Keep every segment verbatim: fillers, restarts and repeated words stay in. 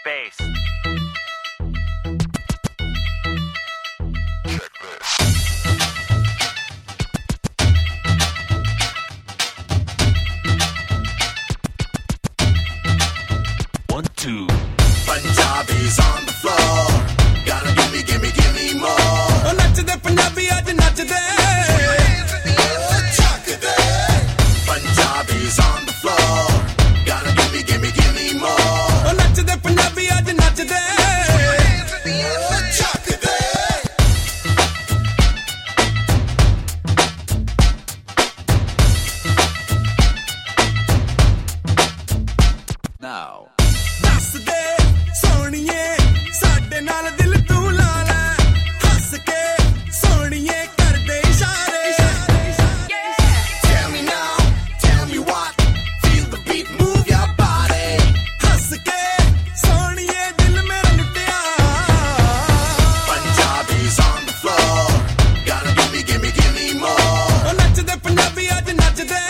bass. One, two. Punjabi's on the floor. Gotta gimme, gimme, gimme more. Oh, नचदे Punjabi आज नचदे. Chakde. Punjabi's on the floor. Gotta gimme, gimme, gimme more. Oh, नचदे Punjabi आज नचदे. Chakde. Now. दस दे सोनिए साडे नाल दिल तू ला ले. हंस के सोनिए कर दे इशारे. Tell me now, tell me what. Feel the beat, move your body. हंस के सोनिए दिल मेरा लुटिया. Punjabi's on the floor. Gotta gimme, gimme, gimme more. Oh, नचदे Punjabi आज नचदे.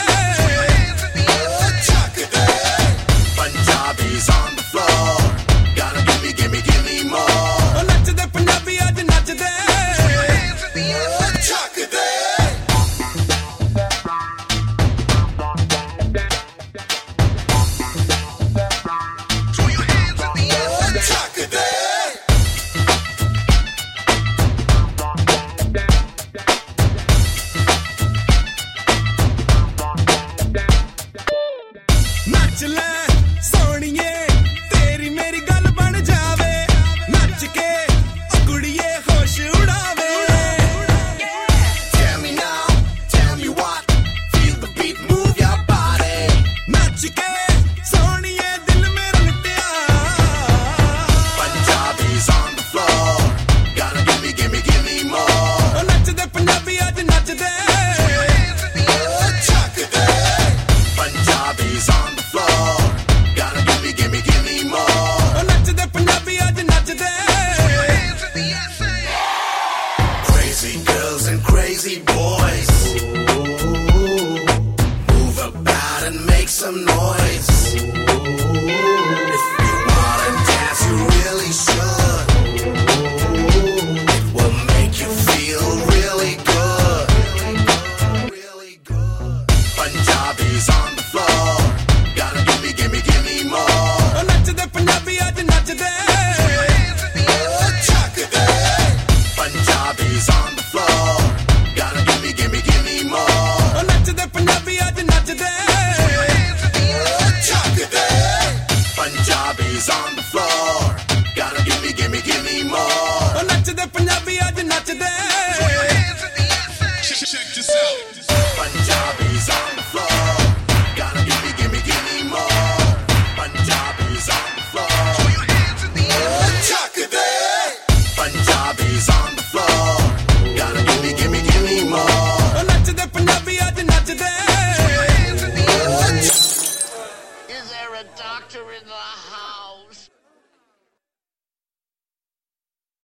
Chakde. Punjabi's on the floor. Gotta gimme, gimme, gimme more. Oh, नचदे Punjabi आज नचदे. Chakde. Throw your hands in the air. Chakde. नच ले सोनिए तेरी मेरी गल बन जावे. नच के ओ कुड़िए होश उड़ावे. Tell me now, tell me what. Feel the beat, move your body. नच के सोनिए दिल मेरा लुटिया. Punjabi's on the floor. Gotta gimme, gimme, gimme more. ओ नचदे पंजाबी आज नचदे. Chakde. Punjabi's on the floor. Gotta gimme, gimme, gimme more. ओ नचदे पंजाबी आज नचदे. Crazy girls and crazy boys. Move about and make some noise. If you wanna dance, you really should. It will make you feel really good. Really good. Punjabi's on the floor. Gotta gimme, gimme, gimme more. ओ नचदे पंजाबी आज नचदे. Chakde. Punjabi's on the floor. Gotta gimme, gimme, gimme more. ओ नचदे पंजाबी आज नचदे. Chakde. Punjabi's on the floor. Gotta gimme, gimme, gimme more. ओ नचदे पंजाबी आज नचदे. Punjabi